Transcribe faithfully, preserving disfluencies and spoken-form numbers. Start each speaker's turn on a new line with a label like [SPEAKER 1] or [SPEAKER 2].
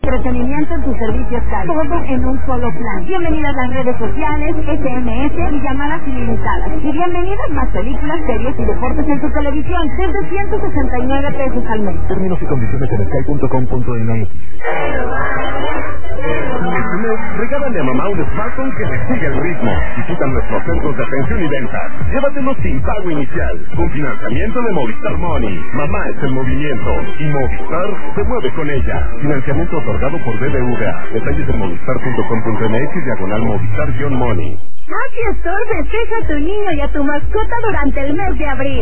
[SPEAKER 1] Entretenimiento en tus servicios Sky, todo en un solo plan. Bienvenidas las redes sociales, S M S y llamadas ilimitadas. Y bienvenidas más películas, series y deportes en tu televisión desde ciento sesenta y nueve pesos al mes.
[SPEAKER 2] Términos y condiciones en sky punto com punto m x.
[SPEAKER 3] Este mes, regálale a mamá un smartphone que le siga el ritmo. Visita nuestros centros de atención y venta. Llévatelo sin pago inicial, con financiamiento de Movistar Money. Mamá es el movimiento y Movistar se mueve con ella. Financiamiento otorgado por B B V A. Detalles en movistar punto com punto m x diagonal Movistar-Money.
[SPEAKER 1] Happy Store festeja a tu niño y a tu mascota durante el mes de abril.